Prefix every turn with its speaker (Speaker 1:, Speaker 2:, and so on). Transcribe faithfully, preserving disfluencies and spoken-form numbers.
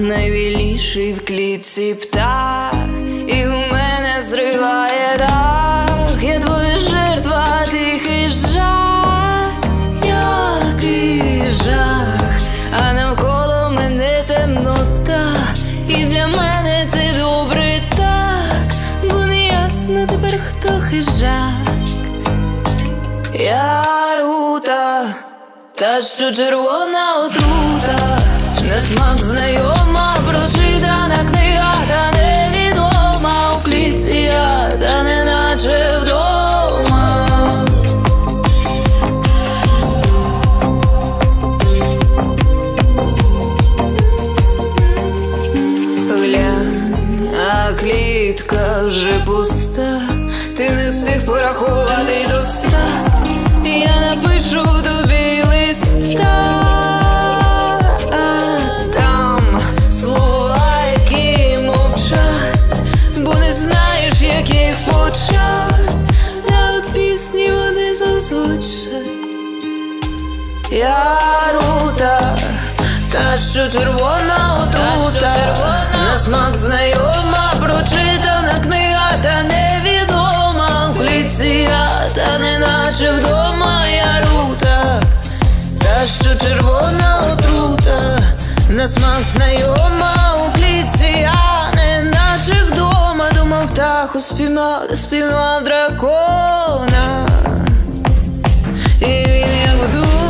Speaker 1: найвільніший в клітці птах, і в мене зриває дах. Я твоя жертва, тихий жах, який жах, а навколо мене темнота, і для мене це добре так, бо не ясно тепер, хто хижак. Я рута, та що червона отрута, на смак знайома, прочитана книга, та невідома у клітці я, та неначе вдома. Глянь, а клітка вже пуста, ти не встиг порахувати до ста, я напишу тобі листа. Я рута, та що червона отрута, на смак знайома, прочитана книга, та невідома в клітці я, та неначе вдома. Я рута, та що червона отрута, на смак знайома у клітці я, неначе вдома. Думав, птаху спіймав, та спіймав дракона, і він як вдома.